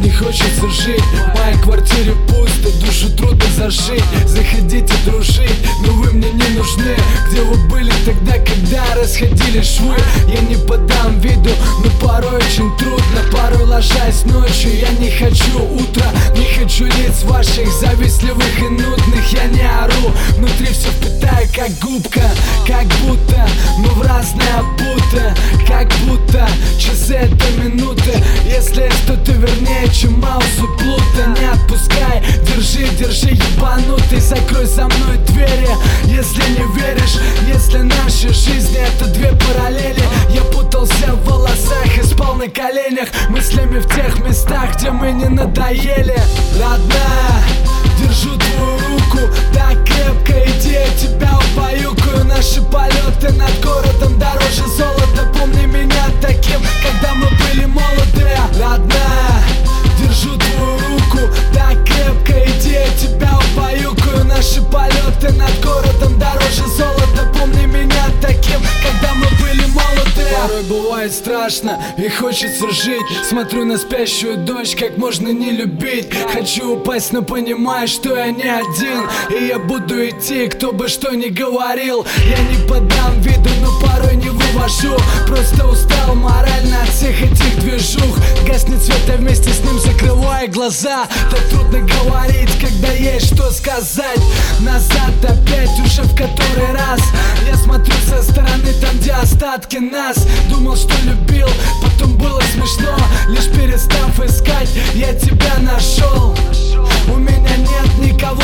не хочется жить. В моей квартире пусто, душу трудно зашить. Заходите дружить, но вы мне не нужны. Где вы были тогда, когда расходили швы? Я не подам виду, но порой очень трудно. Порой ложась ночью, я не хочу утра. Не хочу лиц ваших завистливых и нудных. Я не ору, внутри все впитаю как губка. Как будто мы в разные путы. Как будто часы это минуты. Если есть что-то вернее, чем маус у плута. Не отпускай, держи, держи, ебанутый. Закрой за мной двери, если не веришь. Если наши жизни это две параллели. Я путался в волосах и спал на коленях. Мыслями в тех местах, где мы не надоели. Родная, держу твою руку так крепко, иди, я тебя убаюкаю. Наши полеты над городом дороже золота. Помни меня таким, когда мы были молоды. Родная, держу твою руку так крепко, иди, я тебя убаюкаю. Наши полеты над городом дороже золота. Помни меня таким, когда мы были молоды. Порой бывает страшно и хочется жить. Смотрю на спящую дочь, как можно не любить. Хочу упасть, но понимаю, что я не один. И я буду идти, кто бы что ни говорил. Я не подам виду, но порой не вывожу. Просто устал морально от всех этих движух. Гаснет свет, а вместе с ним закрывая глаза. Так трудно говорить, когда есть что сказать. Назад опять уже в который раз. Я смотрю со стороны, там где остатки нас. Думал, что любил, потом было смешно. Лишь перестав искать, я тебя нашел. У меня нет никого